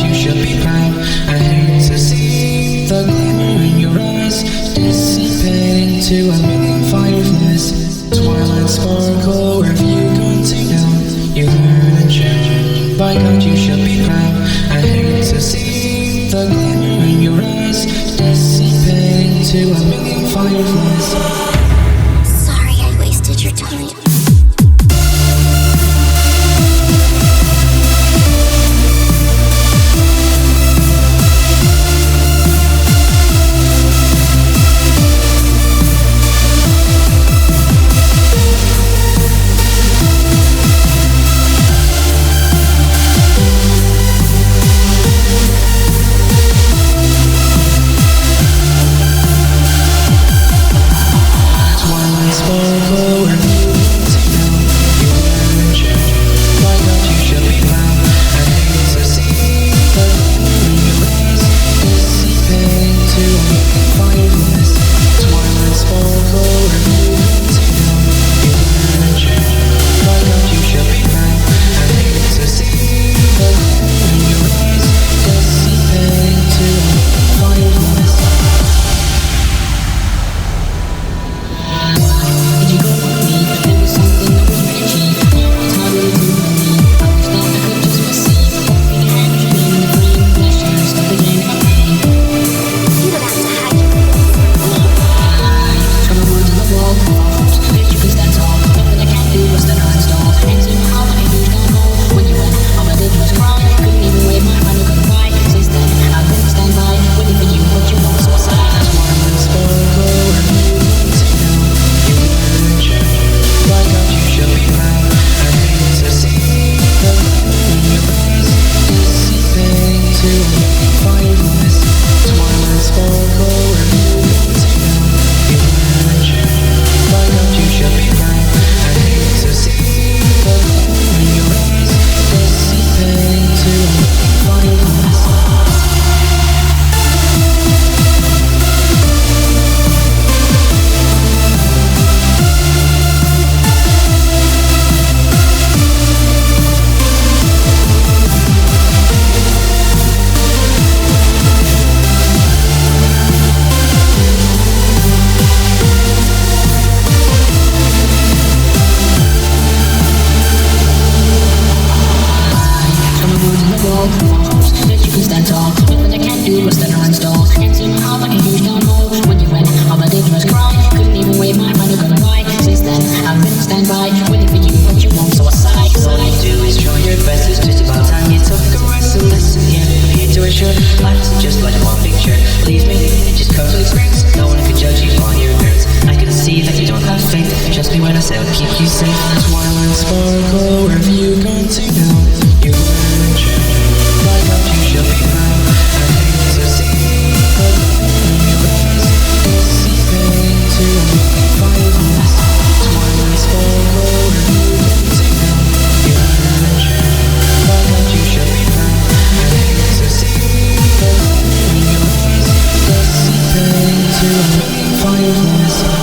you should be proud. I hate to see the glimmer in your eyes dissipate into a million fireflies. Twilight sparkle, where have you gone to now? You learn and change, by God you should be proud. I hate to see the glimmer in your eyes dissipate into a million fireflies. Sorry I wasted your time. That you can stand tall, nothing I can't do was stand or install. And somehow like a huge downfall. When you went, all I did was cry. Couldn't even wave my hand or gonna buy. Since then, I've been a standby, waiting for you, but you won't, so I sigh. All you do is try your best, it's just about time you took a rest and listen. Yeah, here to assure, life's just like one picture. Believe me, it just comes with experience. No one can judge you on your appearance. I can see that you don't have faith. Trust me when I say I'll keep you safe. Twilight sparkle, where have you gone to now? You learn and change. Like how you should be proud. I hate to see the glimmer in your eyes dissipate into a million fireflies. Twilight sparkle, where have you gone to now? You learn and change. Like how you should be proud. I hate to see the glimmer in your eyes dissipate into a million fireflies.